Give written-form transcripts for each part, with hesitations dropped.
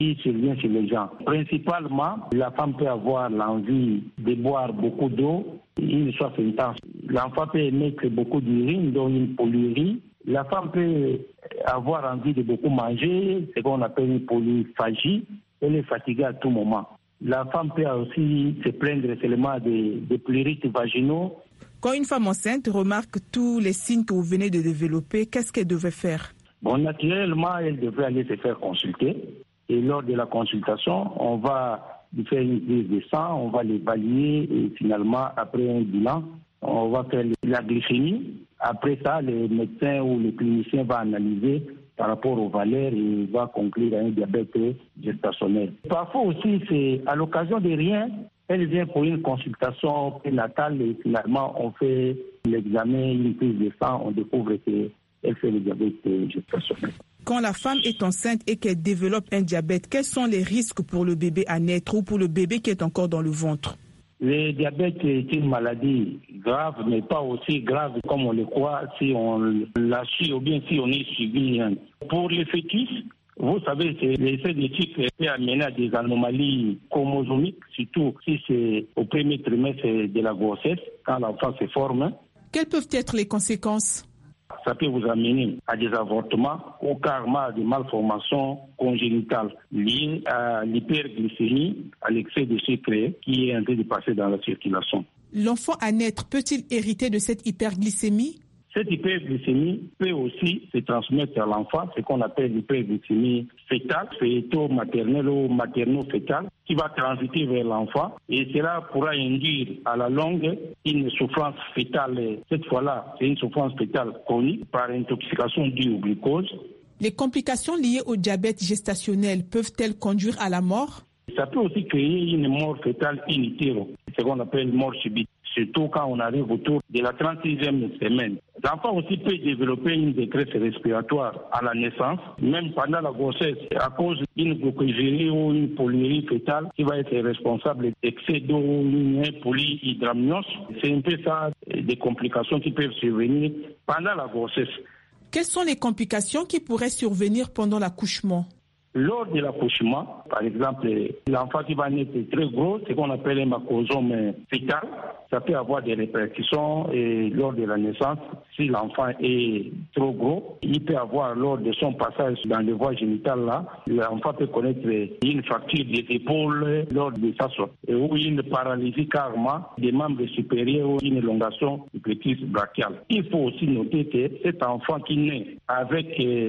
qui survient chez les gens. Principalement, la femme peut avoir l'envie de boire beaucoup d'eau, une soif intense. L'enfant peut émettre beaucoup d'urine, donc une polyurie. La femme peut avoir envie de beaucoup manger, ce qu'on appelle une polyphagie. Elle est fatiguée à tout moment. La femme peut aussi se plaindre seulement des pleurites vaginaux. Quand une femme enceinte remarque tous les signes que vous venez de développer, qu'est-ce qu'elle devrait faire? Bon, naturellement, elle devrait aller se faire consulter. Et lors de la consultation, on va lui faire une prise de sang, on va l'évaluer et finalement, après un bilan, on va faire la glycémie. Après ça, le médecin ou le clinicien va analyser par rapport aux valeurs et va conclure à un diabète gestationnel. Parfois aussi, c'est à l'occasion de rien, elle vient pour une consultation prénatale et finalement, on fait l'examen, une prise de sang, on découvre qu'elle fait le diabète gestationnel. Quand la femme est enceinte et qu'elle développe un diabète, quels sont les risques pour le bébé à naître ou pour le bébé qui est encore dans le ventre? Le diabète est une maladie grave, mais pas aussi grave comme on le croit si on la suit ou bien si on est suivi. Pour les fœtus, vous savez, l'essai de cycle peut amener à des anomalies chromosomiques, surtout si c'est au premier trimestre de la grossesse, quand l'enfant se forme. Quelles peuvent être les conséquences? Ça peut vous amener à des avortements ou carrément à des malformations congénitales liées à l'hyperglycémie, à l'excès de sucre qui est en train de passer dans la circulation. L'enfant à naître peut-il hériter de cette hyperglycémie? Cette hyperglycémie peut aussi se transmettre à l'enfant, ce qu'on appelle l'hyperglycémie fétale, fœto-maternelle ou materno-fétale, qui va transiter vers l'enfant et cela pourra induire à la longue une souffrance fétale. Cette fois-là, c'est une souffrance fétale chronique par intoxication due au glucose. Les complications liées au diabète gestationnel peuvent-elles conduire à la mort? Ça peut aussi créer une mort fétale in utero, ce qu'on appelle mort subite, surtout quand on arrive autour de la 36e semaine. L'enfant aussi peut développer une détresse respiratoire à la naissance, même pendant la grossesse, à cause d'une glucosérie ou une polyurie fétale qui va être responsable d'excès d'eau ou une polyhydramnios. C'est un peu ça, des complications qui peuvent survenir pendant la grossesse. Quelles sont les complications qui pourraient survenir pendant l'accouchement? Lors de l'accouchement, par exemple, l'enfant qui va naître est très gros, ce qu'on appelle un macrosome fœtal, ça peut avoir des répercussions et lors de la naissance. Si l'enfant est trop gros, il peut avoir lors de son passage dans les voies génitales là, l'enfant peut connaître une fracture des épaules lors de sa sortie ou une paralysie carrément des membres supérieurs ou une élongation du plexus brachial. Il faut aussi noter que cet enfant qui naît avec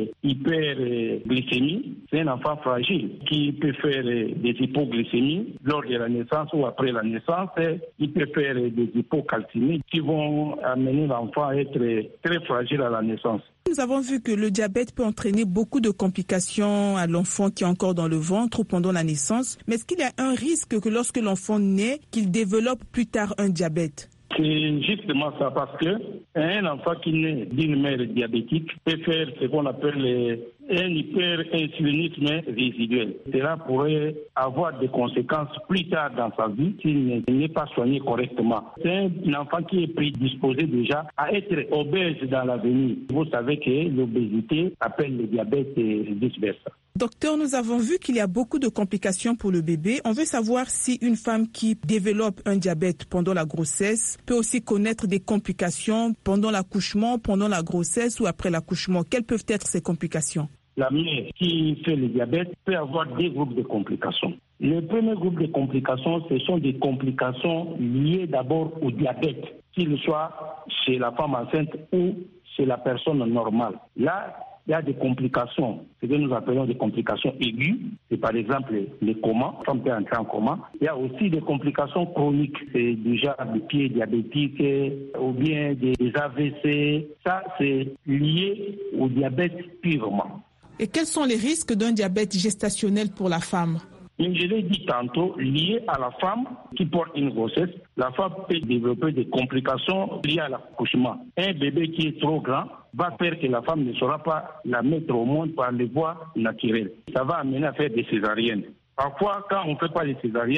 hyperglycémie, c'est un enfant fragile qui peut faire des hypoglycémies lors de la naissance ou après la naissance. Il peut faire des hypocalcémies qui vont amener l'enfant à être très fragile à la naissance. Nous avons vu que le diabète peut entraîner beaucoup de complications à l'enfant qui est encore dans le ventre ou pendant la naissance. Mais est-ce qu'il y a un risque que lorsque l'enfant naît, qu'il développe plus tard un diabète? C'est justement ça, parce que un enfant qui naît d'une mère diabétique peut faire ce qu'on appelle un hyperinsulinisme résiduel. Cela pourrait avoir des conséquences plus tard dans sa vie s'il n'est pas soigné correctement. C'est un enfant qui est prédisposé déjà à être obèse dans l'avenir. Vous savez que l'obésité appelle le diabète et vice-versa. Docteur, nous avons vu qu'il y a beaucoup de complications pour le bébé. On veut savoir si une femme qui développe un diabète pendant la grossesse peut aussi connaître des complications pendant l'accouchement, pendant la grossesse ou après l'accouchement. Quelles peuvent être ces complications? La mère qui fait le diabète peut avoir deux groupes de complications. Le premier groupe de complications, ce sont des complications liées d'abord au diabète, qu'il soit chez la femme enceinte ou chez la personne normale. Là, il y a des complications, ce que nous appelons des complications aiguës. C'est par exemple le coma, la femme peut entrer en coma. Il y a aussi des complications chroniques, c'est déjà des pieds diabétiques ou bien des AVC. Ça, c'est lié au diabète purement. Et quels sont les risques d'un diabète gestationnel pour la femme? Je l'ai dit tantôt, lié à la femme qui porte une grossesse, la femme peut développer des complications liées à l'accouchement. Un bébé qui est trop grand va faire que la femme ne saura pas la mettre au monde par les voies naturelles. Ça va amener à faire des césariennes. Parfois, quand on ne fait pas les césariennes,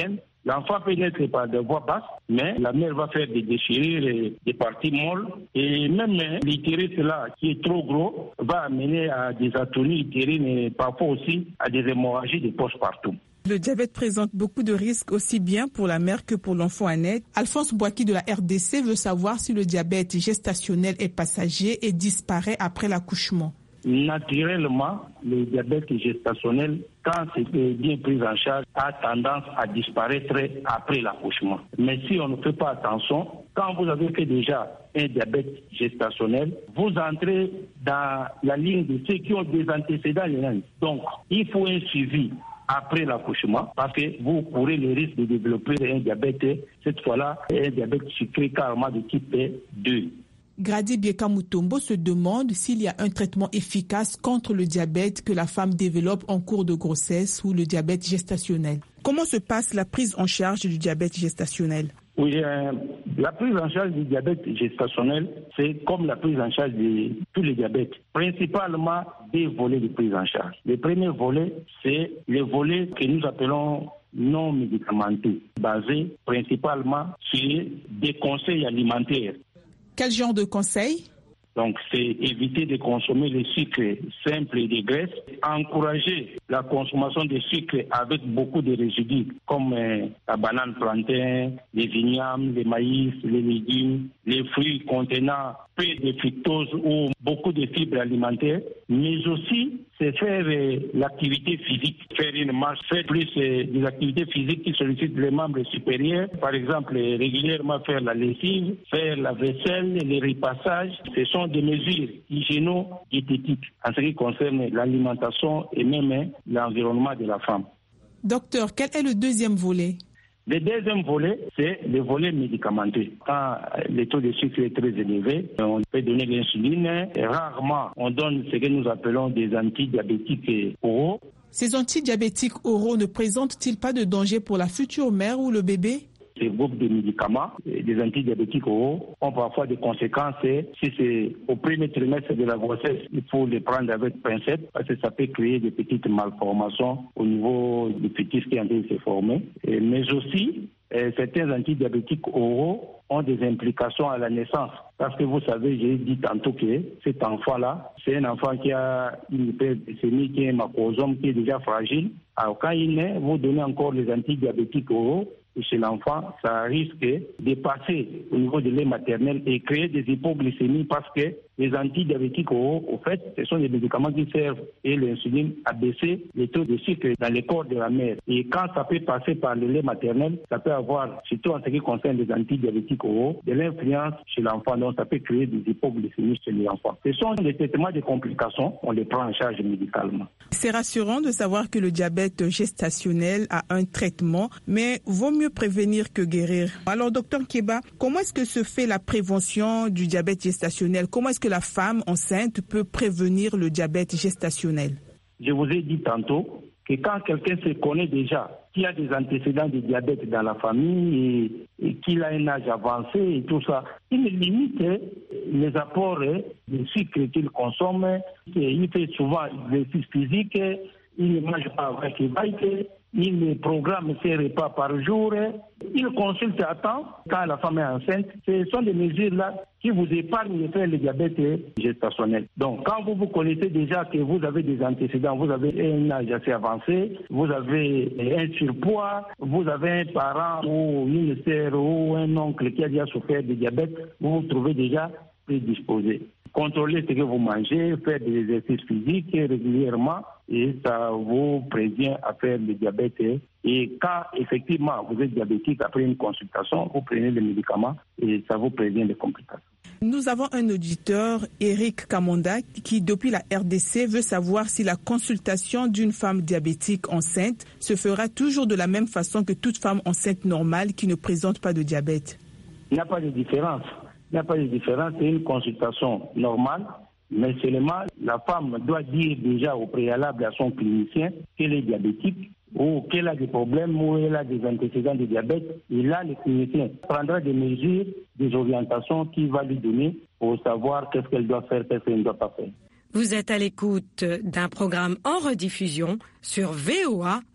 L'enfant peut naître par des voies basses, mais la mère va faire des déchirures et des parties molles. Et même l'utérus là, qui est trop gros, va amener à des atonies utérines et parfois aussi à des hémorragies de poches partout. Le diabète présente beaucoup de risques aussi bien pour la mère que pour l'enfant à naître. Alphonse Boaki de la RDC veut savoir si le diabète gestationnel est passager et disparaît après l'accouchement. Naturellement, le diabète gestationnel, quand c'est bien pris en charge, a tendance à disparaître après l'accouchement. Mais si on ne fait pas attention, quand vous avez fait déjà un diabète gestationnel, vous entrez dans la ligne de ceux qui ont des antécédents. Donc, il faut un suivi après l'accouchement, parce que vous courez le risque de développer un diabète, cette fois-là, un diabète sucré carrément de type 2. Grady Bieka-Mutombo se demande s'il y a un traitement efficace contre le diabète que la femme développe en cours de grossesse ou le diabète gestationnel. Comment se passe la prise en charge du diabète gestationnel? Oui, la prise en charge du diabète gestationnel, c'est comme la prise en charge de tous les diabètes. Principalement des volets de prise en charge. Le premier volet, c'est le volet que nous appelons non médicamenteux, basé principalement sur des conseils alimentaires. Quel genre de conseils? Donc, c'est éviter de consommer les sucres simples et des graisses, encourager la consommation de sucres avec beaucoup de résidus, comme la banane plantain, les vignames, les maïs, les légumes, les fruits contenant peu de fructose ou beaucoup de fibres alimentaires, mais aussi c'est faire l'activité physique, faire une marche, faire plus des activités physiques qui sollicitent les membres supérieurs, par exemple régulièrement faire la lessive, faire la vaisselle, les repassages. Ce sont des mesures hygiéno-diététiques en ce qui concerne l'alimentation et même l'environnement de la femme. Docteur, quel est le deuxième volet? Le deuxième volet, c'est le volet médicamenteux. Quand le taux de sucre est très élevé, on peut donner l'insuline. Rarement, on donne ce que nous appelons des antidiabétiques oraux. Ces antidiabétiques oraux ne présentent-ils pas de danger pour la future mère ou le bébé? Ces groupes de médicaments, des antidiabétiques oraux, ont parfois des conséquences. Si c'est au premier trimestre de la grossesse, il faut les prendre avec pincette parce que ça peut créer des petites malformations au niveau du fœtus qui est en train de se former. Mais aussi, certains antidiabétiques oraux ont des implications à la naissance. Parce que vous savez, j'ai dit tantôt que cet enfant-là, c'est un enfant qui a une hyperglycémie, qui est un macrosome, qui est déjà fragile. Alors quand il naît, vous donnez encore les antidiabétiques oraux. Et chez l'enfant, ça risque de passer au niveau de lait maternel et créer des hypoglycémies parce que les antidiabétiques oraux, au fait, ce sont des médicaments qui servent et l'insuline à baisser les taux de sucre dans le corps de la mère. Et quand ça peut passer par le lait maternel, ça peut avoir, surtout en ce qui concerne les antidiabétiques oraux, de l'influence chez l'enfant. Donc ça peut créer des hypoglycémies chez l'enfant. Ce sont des traitements de complications, on les prend en charge médicalement. C'est rassurant de savoir que le diabète gestationnel a un traitement, mais vaut mieux prévenir que guérir. Alors, docteur Keba, comment est-ce que se fait la prévention du diabète gestationnel? Comment est-ce que la femme enceinte peut prévenir le diabète gestationnel? Je vous ai dit tantôt que quand quelqu'un se connaît déjà, qu'il a des antécédents de diabète dans la famille et qu'il a un âge avancé et tout ça, il limite les apports de sucre qu'il consomme, il fait souvent des exercices physiques, il ne mange pas avec les bikes, il programme ses repas par jour, il consulte à temps quand la femme est enceinte. Ce sont des mesures-là qui vous épargnent de faire le diabète gestationnel. Donc, quand vous connaissez déjà que vous avez des antécédents, vous avez un âge assez avancé, vous avez un surpoids, vous avez un parent ou une sœur ou un oncle qui a déjà souffert de diabète, vous vous trouvez déjà prédisposé. Contrôlez ce que vous mangez, faire des exercices physiques régulièrement et ça vous prévient à faire le diabète. Et quand effectivement vous êtes diabétique, après une consultation, vous prenez les médicaments et ça vous prévient des complications. Nous avons un auditeur, Eric Kamonda, qui depuis la RDC veut savoir si la consultation d'une femme diabétique enceinte se fera toujours de la même façon que toute femme enceinte normale qui ne présente pas de diabète. Il n'y a pas de différence. Il n'y a pas de différence, c'est une consultation normale, mais seulement la femme doit dire déjà au préalable à son clinicien qu'elle est diabétique ou qu'elle a des problèmes ou elle a des antécédents de diabète. Et là, le clinicien prendra des mesures, des orientations qu'il va lui donner pour savoir qu'est-ce qu'elle doit faire, qu'est-ce qu'elle ne doit pas faire. Vous êtes à l'écoute d'un programme en rediffusion sur VOA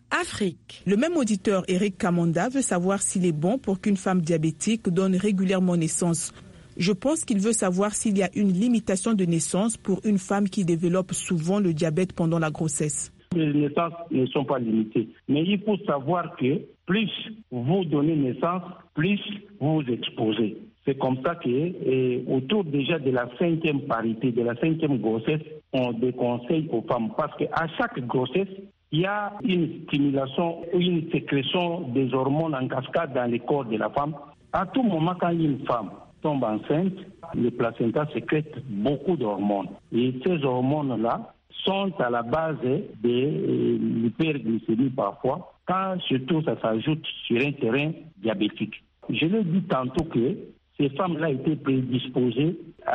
Afrique. Le même auditeur, Eric Kamanda, veut savoir s'il est bon pour qu'une femme diabétique donne régulièrement naissance. Je pense qu'il veut savoir s'il y a une limitation de naissance pour une femme qui développe souvent le diabète pendant la grossesse. Les naissances ne sont pas limitées. Mais il faut savoir que plus vous donnez naissance, plus vous vous exposez. C'est comme ça que, autour déjà de la 5e parité, de la 5e grossesse, on déconseille aux femmes. Parce qu'à chaque grossesse, il y a une stimulation ou une sécrétion des hormones en cascade dans le corps de la femme. À tout moment, quand une femme tombe enceinte, le placenta sécrète beaucoup d'hormones. Et ces hormones-là sont à la base de l'hyperglycémie parfois, quand surtout ça s'ajoute sur un terrain diabétique. Je l'ai dit tantôt que ces femmes-là étaient prédisposées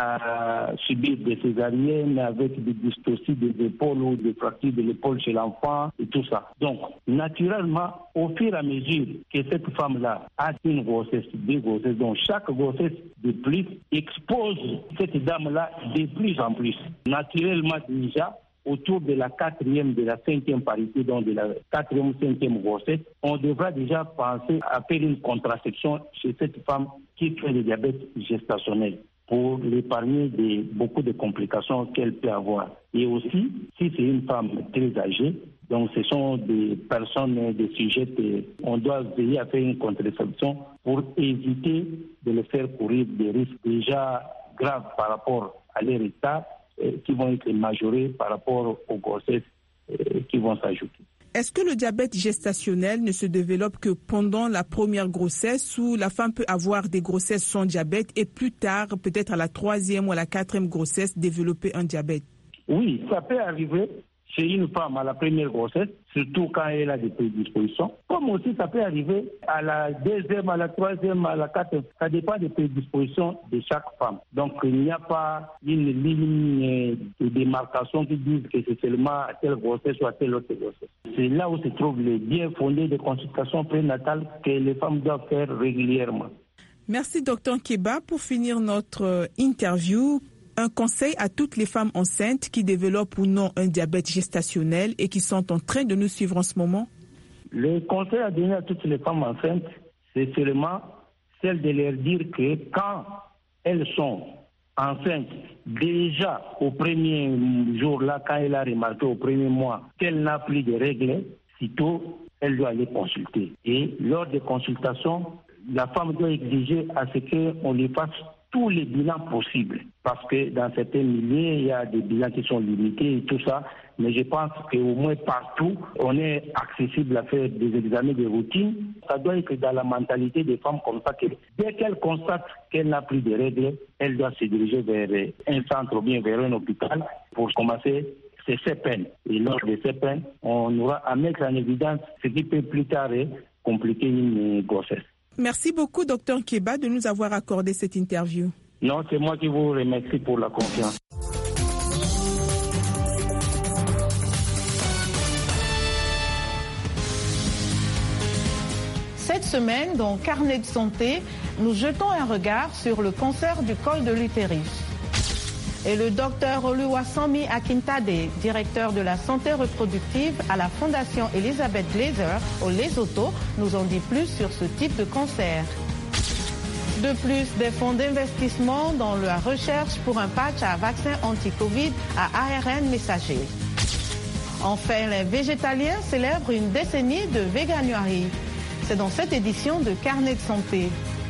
à subir des césariennes avec des dystocies des épaules ou des fractures de l'épaule chez l'enfant et tout ça. Donc, naturellement, au fur et à mesure que cette femme-là a une grossesse, deux grossesses, donc chaque grossesse de plus expose cette dame-là de plus en plus. Naturellement, déjà, autour de la 4e, de la 5e parité, donc de la 4e ou 5e grossesse, on devra déjà penser à faire une contraception chez cette femme qui fait le diabète gestationnel pour l'épargner de beaucoup de complications qu'elle peut avoir. Et aussi, si c'est une femme très âgée, donc ce sont des personnes, des sujets, on doit veiller à faire une contraception pour éviter de les faire courir des risques déjà graves par rapport à leur état, qui vont être majorés par rapport aux grossesses qui vont s'ajouter. Est-ce que le diabète gestationnel ne se développe que pendant la première grossesse ou la femme peut avoir des grossesses sans diabète et plus tard, peut-être à la 3e ou à la 4e grossesse, développer un diabète? Oui, ça peut arriver chez une femme à la première grossesse, surtout quand elle a des prédispositions. Comme aussi ça peut arriver à la 2e, à la 3e, à la 4e. Ça dépend des prédispositions de chaque femme. Donc il n'y a pas une ligne de démarcation qui dise que c'est seulement à telle grossesse ou à telle autre grossesse. C'est là où se trouve le bien fondé de consultation prénatale que les femmes doivent faire régulièrement. Merci Dr Keba. Pour finir notre interview, un conseil à toutes les femmes enceintes qui développent ou non un diabète gestationnel et qui sont en train de nous suivre en ce moment? Le conseil à donner à toutes les femmes enceintes, c'est seulement celle de leur dire que quand elles sont enceintes, déjà au premier jour, là, quand elle a remarqué au premier mois qu'elle n'a plus de règles, sitôt, elle doit aller consulter. Et lors des consultations, la femme doit exiger à ce qu'on lui fasse tous les bilans possibles. Parce que dans certains milieux, il y a des bilans qui sont limités et tout ça. Mais je pense qu'au moins partout, on est accessible à faire des examens de routine. Ça doit être dans la mentalité des femmes comme ça que dès qu'elle constate qu'elle n'a plus de règles, elle doit se diriger vers un centre ou bien vers un hôpital pour commencer ses CPN. Et lors de CPN, on aura à mettre en évidence ce qui peut plus tard compliquer une grossesse. Merci beaucoup, Dr Keba, de nous avoir accordé cette interview. Non, c'est moi qui vous remercie pour la confiance. Cette semaine, dans Carnet de santé, nous jetons un regard sur le cancer du col de l'utérus. Et le docteur Oluwasanmi Akintade, directeur de la santé reproductive à la Fondation Elizabeth Glaser au Lesotho, nous en dit plus sur ce type de cancer. De plus, des fonds d'investissement dans la recherche pour un patch à vaccin anti-Covid à ARN messager. Enfin, les végétaliens célèbrent une décennie de véganuary. C'est dans cette édition de Carnet de santé.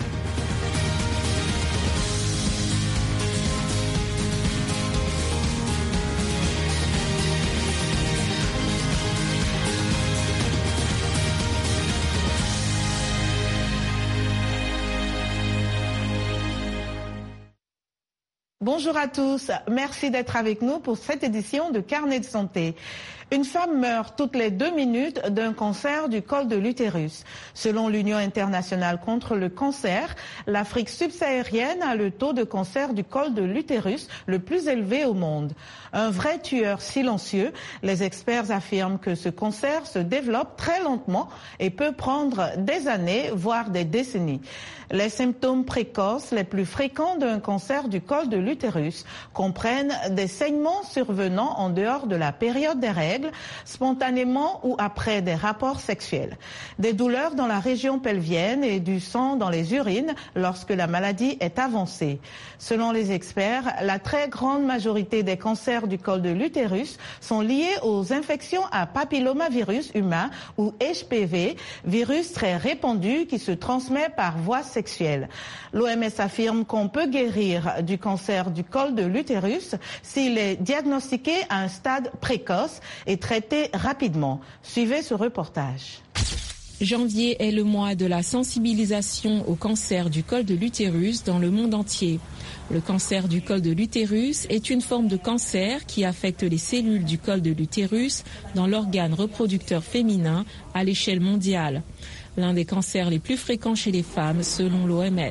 Bonjour à tous, merci d'être avec nous pour cette édition de Carnet de santé. Une femme meurt toutes les 2 minutes d'un cancer du col de l'utérus. Selon l'Union internationale contre le cancer, l'Afrique subsaharienne a le taux de cancer du col de l'utérus le plus élevé au monde. Un vrai tueur silencieux, les experts affirment que ce cancer se développe très lentement et peut prendre des années, voire des décennies. Les symptômes précoces les plus fréquents d'un cancer du col de l'utérus comprennent des saignements survenant en dehors de la période des règles, règles, spontanément ou après des rapports sexuels. Des douleurs dans la région pelvienne et du sang dans les urines lorsque la maladie est avancée. Selon les experts, la très grande majorité des cancers du col de l'utérus sont liés aux infections à papillomavirus humain ou HPV, virus très répandu qui se transmet par voie sexuelle. L'OMS affirme qu'on peut guérir du cancer du col de l'utérus s'il est diagnostiqué à un stade précoce et traité rapidement. Suivez ce reportage. Janvier est le mois de la sensibilisation au cancer du col de l'utérus dans le monde entier. Le cancer du col de l'utérus est une forme de cancer qui affecte les cellules du col de l'utérus dans l'organe reproducteur féminin à l'échelle mondiale. L'un des cancers les plus fréquents chez les femmes selon l'OMS.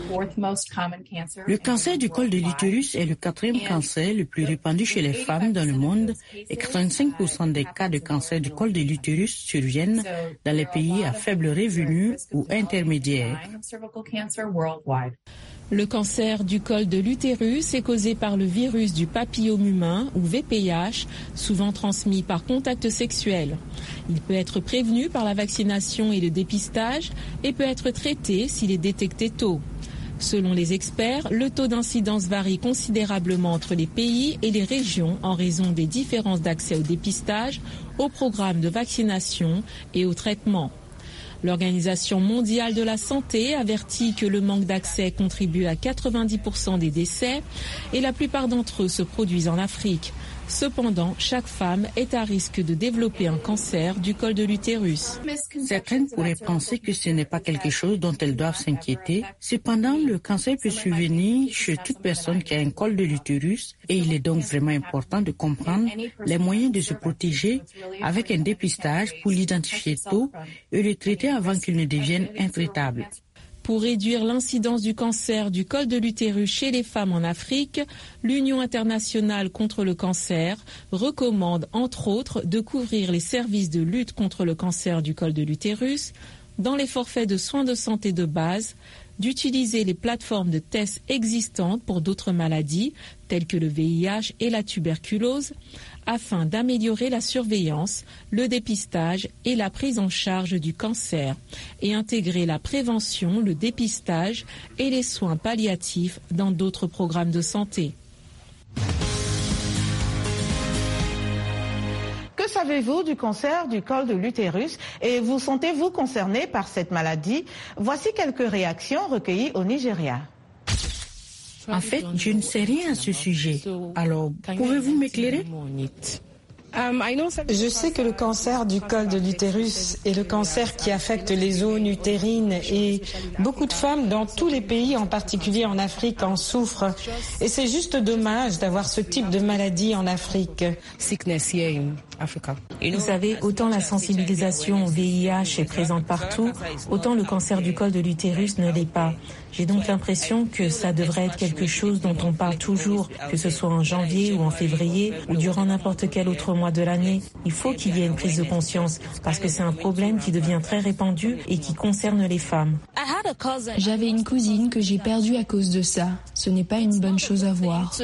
Le cancer du col de l'utérus est le 4e cancer le plus répandu chez les femmes dans le monde et 85% des cas de cancer du col de l'utérus surviennent dans les pays à faible revenu ou intermédiaires. Le cancer du col de l'utérus est causé par le virus du papillome humain ou VPH, souvent transmis par contact sexuel. Il peut être prévenu par la vaccination et le dépistage et peut être traité s'il est détecté tôt. Selon les experts, le taux d'incidence varie considérablement entre les pays et les régions en raison des différences d'accès au dépistage, au programme de vaccination et au traitement. L'Organisation mondiale de la santé avertit que le manque d'accès contribue à 90% des décès et la plupart d'entre eux se produisent en Afrique. Cependant, chaque femme est à risque de développer un cancer du col de l'utérus. Certaines pourraient penser que ce n'est pas quelque chose dont elles doivent s'inquiéter. Cependant, le cancer peut survenir chez toute personne qui a un col de l'utérus et il est donc vraiment important de comprendre les moyens de se protéger avec un dépistage pour l'identifier tôt et le traiter avant qu'il ne devienne intraitable. Pour réduire l'incidence du cancer du col de l'utérus chez les femmes en Afrique, l'Union internationale contre le cancer recommande entre autres de couvrir les services de lutte contre le cancer du col de l'utérus dans les forfaits de soins de santé de base, d'utiliser les plateformes de tests existantes pour d'autres maladies telles que le VIH et la tuberculose, afin d'améliorer la surveillance, le dépistage et la prise en charge du cancer et intégrer la prévention, le dépistage et les soins palliatifs dans d'autres programmes de santé. Que savez-vous du cancer du col de l'utérus et vous sentez-vous concerné par cette maladie? Voici quelques réactions recueillies au Nigeria. En fait, je ne sais rien à ce sujet. Alors, pouvez-vous m'éclairer? Je sais que le cancer du col de l'utérus est le cancer qui affecte les zones utérines et beaucoup de femmes dans tous les pays, en particulier en Afrique, en souffrent. Et c'est juste dommage d'avoir ce type de maladie en Afrique. Vous savez, autant la sensibilisation au VIH est présente partout, autant le cancer du col de l'utérus ne l'est pas. J'ai donc l'impression que ça devrait être quelque chose dont on parle toujours, que ce soit en janvier ou en février ou durant n'importe quel autre mois de l'année. Il faut qu'il y ait une prise de conscience parce que c'est un problème qui devient très répandu et qui concerne les femmes. J'avais une cousine que j'ai perdue à cause de ça. Ce n'est pas une bonne chose à voir.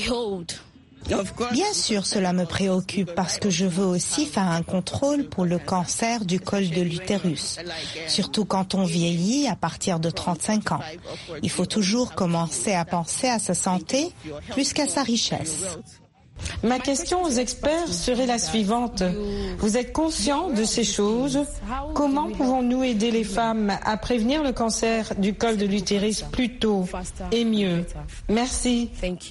Bien sûr, cela me préoccupe parce que je veux aussi faire un contrôle pour le cancer du col de l'utérus, surtout quand on vieillit à partir de 35 ans. Il faut toujours commencer à penser à sa santé plus qu'à sa richesse. Ma question aux experts serait la suivante. Vous êtes conscients de ces choses? Comment pouvons-nous aider les femmes à prévenir le cancer du col de l'utérus plus tôt et mieux? Merci.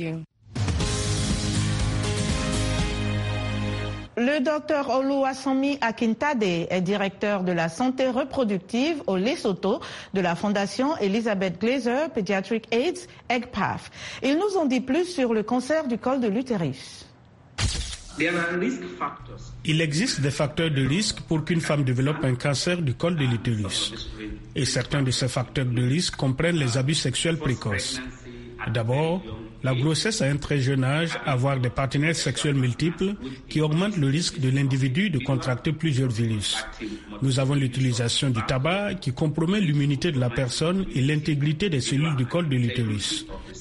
Le docteur Oluwasanmi Akintade est directeur de la santé reproductive au Lesotho de la Fondation Elizabeth Glaser Pediatric AIDS, EGPAF. Il nous en dit plus sur le cancer du col de l'utérus. Il existe des facteurs de risque pour qu'une femme développe un cancer du col de l'utérus. Et certains de ces facteurs de risque comprennent les abus sexuels précoces. D'abord, la grossesse à un très jeune âge, avoir des partenaires sexuels multiples qui augmentent le risque de l'individu de contracter plusieurs virus. Nous avons l'utilisation du tabac qui compromet l'immunité de la personne et l'intégrité des cellules du col de l'utérus.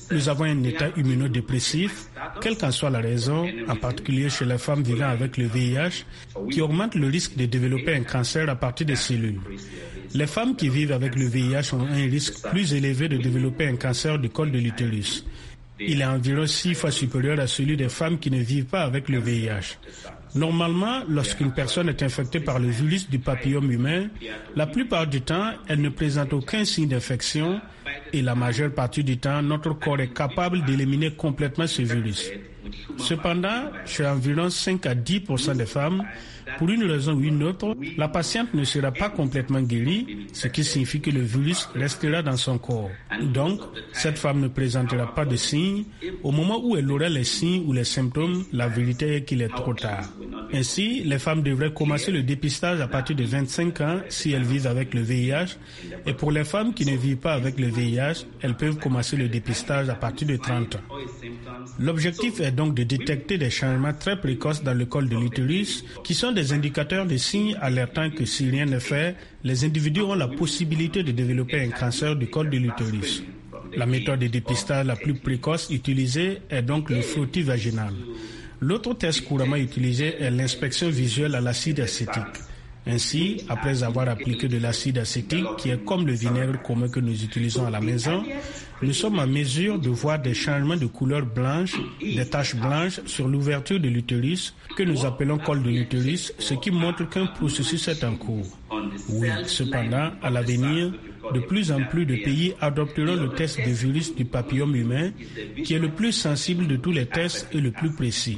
nous avons un état immunodépressif, quelle qu'en soit la raison, en particulier chez les femmes vivant avec le VIH, qui augmente le risque de développer un cancer à partir des cellules. Les femmes qui vivent avec le VIH ont un risque plus élevé de développer un cancer du col de l'utérus. Il est environ 6 fois supérieur à celui des femmes qui ne vivent pas avec le VIH. Normalement, lorsqu'une personne est infectée par le virus du papillome humain, la plupart du temps, elle ne présente aucun signe d'infection et la majeure partie du temps, notre corps est capable d'éliminer complètement ce virus. Cependant, chez environ 5 à 10% des femmes, pour une raison ou une autre, la patiente ne sera pas complètement guérie, ce qui signifie que le virus restera dans son corps. Donc, cette femme ne présentera pas de signes. Au moment où elle aura les signes ou les symptômes, la vérité est qu'il est trop tard. Ainsi, les femmes devraient commencer le dépistage à partir de 25 ans si elles vivent avec le VIH. Et pour les femmes qui ne vivent pas avec le VIH, elles peuvent commencer le dépistage à partir de 30 ans. L'objectif est donc de détecter des changements très précoces dans le col de l'utérus qui sont des indicateurs de signes alertant que si rien n'est fait, les individus ont la possibilité de développer un cancer du col de l'utérus. La méthode de dépistage la plus précoce utilisée est donc le frottis vaginal. L'autre test couramment utilisé est l'inspection visuelle à l'acide acétique. Ainsi, après avoir appliqué de l'acide acétique, qui est comme le vinaigre commun que nous utilisons à la maison, nous sommes en mesure de voir des changements de couleur blanche, des taches blanches sur l'ouverture de l'utérus, que nous appelons col de l'utérus, ce qui montre qu'un processus est en cours. Oui, cependant, à l'avenir, de plus en plus de pays adopteront le test de virus du papillome humain, qui est le plus sensible de tous les tests et le plus précis.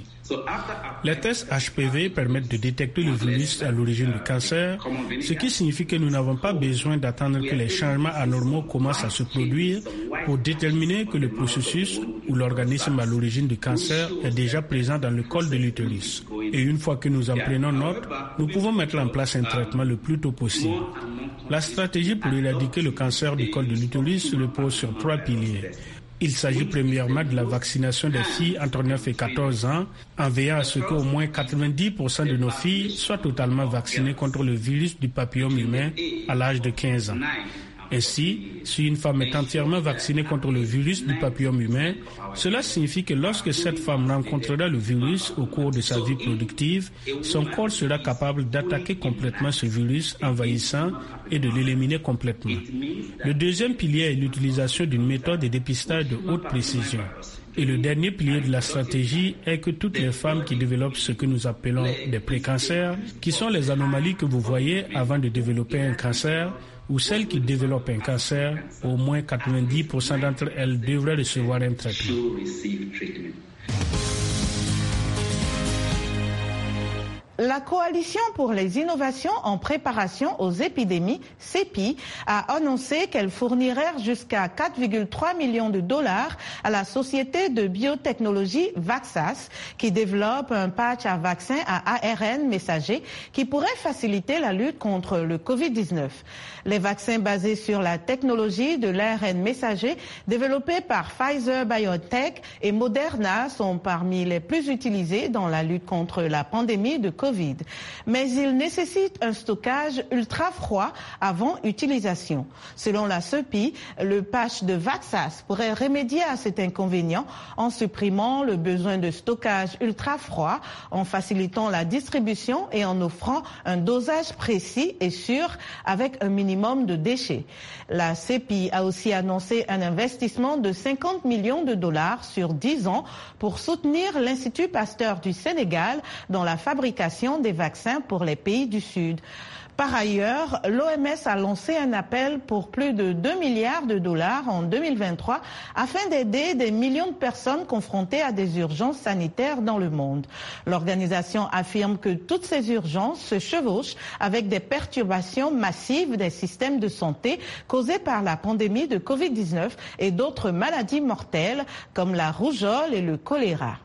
Les tests HPV permettent de détecter le virus à l'origine du cancer, ce qui signifie que nous n'avons pas besoin d'attendre que les changements anormaux commencent à se produire pour déterminer que le processus ou l'organisme à l'origine du cancer est déjà présent dans le col de l'utérus. Et une fois que nous en prenons note, nous pouvons mettre en place un traitement le plus tôt possible. La stratégie pour éradiquer le cancer du col de l'utérus repose sur 3 piliers. Il s'agit premièrement de la vaccination des filles entre 9 et 14 ans, en veillant à ce qu'au moins 90% de nos filles soient totalement vaccinées contre le virus du papillome humain à l'âge de 15 ans. Ainsi, si une femme est entièrement vaccinée contre le virus du papillome humain, cela signifie que lorsque cette femme rencontrera le virus au cours de sa vie productive, son corps sera capable d'attaquer complètement ce virus envahissant et de l'éliminer complètement. Le deuxième pilier est l'utilisation d'une méthode de dépistage de haute précision. Et le dernier pilier de la stratégie est que toutes les femmes qui développent ce que nous appelons des précancers, qui sont les anomalies que vous voyez avant de développer un cancer, ou celles qui développent un cancer, au moins 90% d'entre elles devraient recevoir un traitement. La Coalition pour les innovations en préparation aux épidémies, CEPI, a annoncé qu'elle fournirait jusqu'à 4,3 millions de dollars à la société de biotechnologie Vaxas, qui développe un patch à vaccin à ARN messager qui pourrait faciliter la lutte contre le Covid-19. Les vaccins basés sur la technologie de l'ARN messager développés par Pfizer-BioNTech et Moderna sont parmi les plus utilisés dans la lutte contre la pandémie de Covid. Mais ils nécessitent un stockage ultra froid avant utilisation. Selon la CEPI, le patch de Vaxas pourrait remédier à cet inconvénient en supprimant le besoin de stockage ultra froid, en facilitant la distribution et en offrant un dosage précis et sûr avec un minimum de déchets. La CEPI a aussi annoncé un investissement de 50 millions de dollars sur 10 ans pour soutenir l'Institut Pasteur du Sénégal dans la fabrication des vaccins pour les pays du Sud. Par ailleurs, l'OMS a lancé un appel pour plus de 2 milliards de dollars en 2023 afin d'aider des millions de personnes confrontées à des urgences sanitaires dans le monde. L'organisation affirme que toutes ces urgences se chevauchent avec des perturbations massives des systèmes de santé causées par la pandémie de Covid-19 et d'autres maladies mortelles comme la rougeole et le choléra.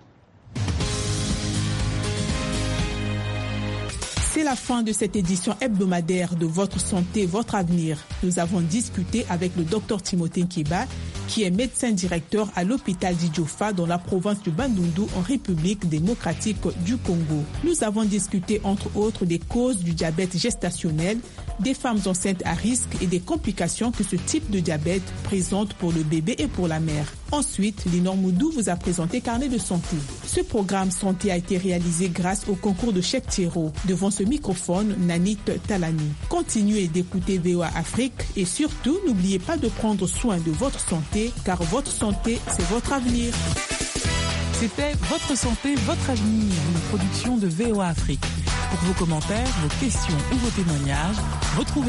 C'est la fin de cette édition hebdomadaire de Votre Santé, Votre Avenir. Nous avons discuté avec le Dr Timothée Nkiba, qui est médecin directeur à l'hôpital d'Idjofa dans la province du Bandundu en République démocratique du Congo. Nous avons discuté entre autres des causes du diabète gestationnel, des femmes enceintes à risque et des complications que ce type de diabète présente pour le bébé et pour la mère. Ensuite, Linor Moudou vous a présenté Carnet de santé. Ce programme santé a été réalisé grâce au concours de Cheikh Thiro. Devant ce microphone, Nanit Talani. Continuez d'écouter VOA Afrique et surtout, n'oubliez pas de prendre soin de votre santé, car votre santé, c'est votre avenir. C'était Votre santé, votre avenir, une production de VOA Afrique. Pour vos commentaires, vos questions ou vos témoignages, retrouvez